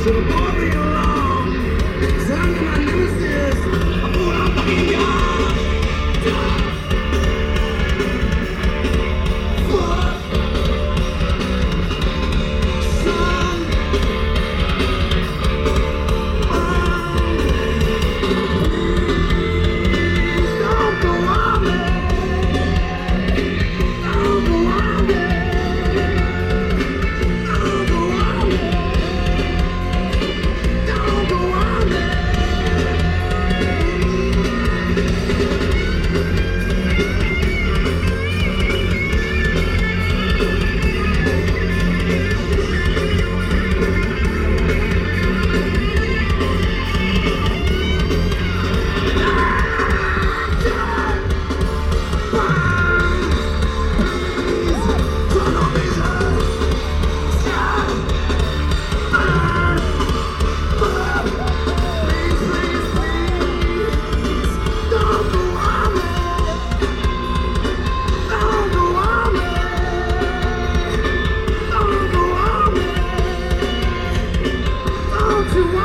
So bore me along. 'Cause I'm my nemesis. I'm what I'm fucking young. Fuck. Son. Please don't go on me. Don't go on me. Don't go on me. Don't go on me. To